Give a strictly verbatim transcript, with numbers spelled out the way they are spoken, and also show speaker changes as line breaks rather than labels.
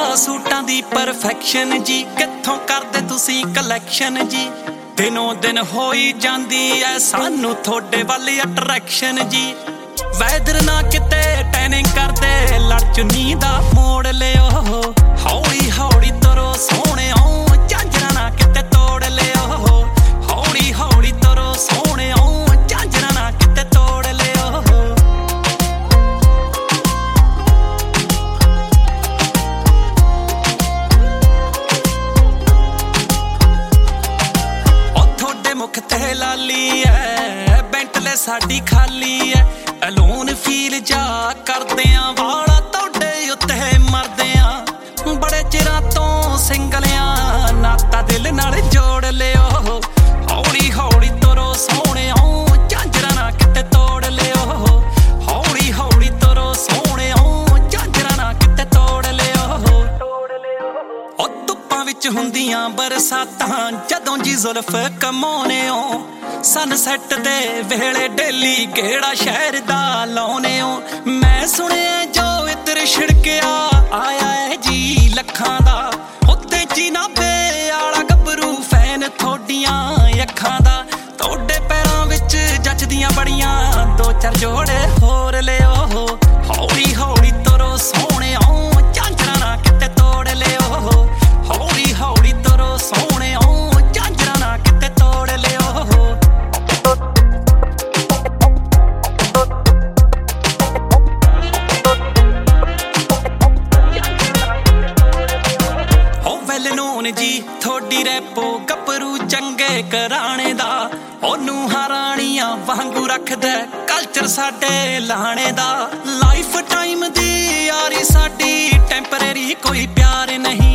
सूटां दी perfection जी, कित्थों करदे तुसीं collection जी। दिनों दिन होई जांदी ऐ सानू थोड़े वाली अट्रैक्शन जी। वैदर ना किते टैनिंग करदे, लड़ चुन्नी दा मोड़ लियो। हौली हौली तरो सोहणिया, झांजरा ना किते तोड़ लियो। हौली हौली तरो सोहणिया, झांजरा ना किते तोड़ लियो। मुख ते लाली है, बेंटले साडी खाली है। अलोन फील जा करदे आ, वाला तोड़े उत्ते मरदे आ। बड़े चिरां तो सिंगलिया, नाता दिल नाल जोड़ लियो। हौली हौली तरो सोहणिया, झांजरा ना किते तोड़ लियो। हौली हौली तरो सोहणिया, झांजरा ना किते तोड़ लियो। ओ धुप्पां विच हुंदियां बरसातां, जदों जी जुल्फ कमाउने हो। सनसैट दे वेले डेली केड़ा शहर दा लाउने हो। मैं सुनिया जो इधर छिड़किया, आया है जी लखां दा। उत्ते चीना पे आला गबरू फैन थोड़ियां अखां दा। तोड़े पैरां विच जचदियां बड़ियां, दो चार जोड़े होर लियो। हौली हौली तरो सोहणिया, झांजरा ना किते तोड़ लियो। हौली हौली तरो सोहणिया, झांजरा ना किते तोड़ लियो। जी थोड़ी रैपो गपरू चंगे कराने दा, ओनू हारानियां वांगू रखदे कल्चर साडे लाने दा। लाइफ टाइम दी यारी साडी टेंपरेरी, कोई प्यार नहीं